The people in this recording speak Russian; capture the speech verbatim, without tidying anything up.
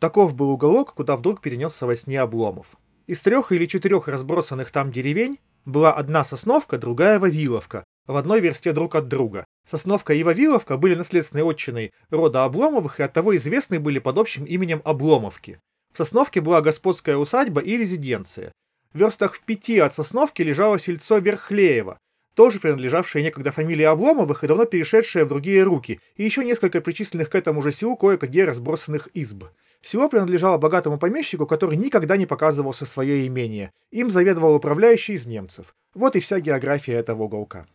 Таков был уголок, куда вдруг перенесся во сне Обломов. Из трех или четырех разбросанных там деревень была одна Сосновка, другая Вавиловка, в одной версте друг от друга. Сосновка и Вавиловка были наследственной отчиной рода Обломовых и оттого известны были под общим именем Обломовки. В Сосновке была господская усадьба и резиденция. В верстах в пяти от Сосновки лежало сельцо Верхлеево, тоже принадлежавшее некогда фамилии Обломовых и давно перешедшее в другие руки, и еще несколько причисленных к этому же селу кое-где разбросанных изб. Село принадлежало богатому помещику, который никогда не показывался в свое имение. Им заведовал управляющий из немцев. Вот и вся география этого уголка.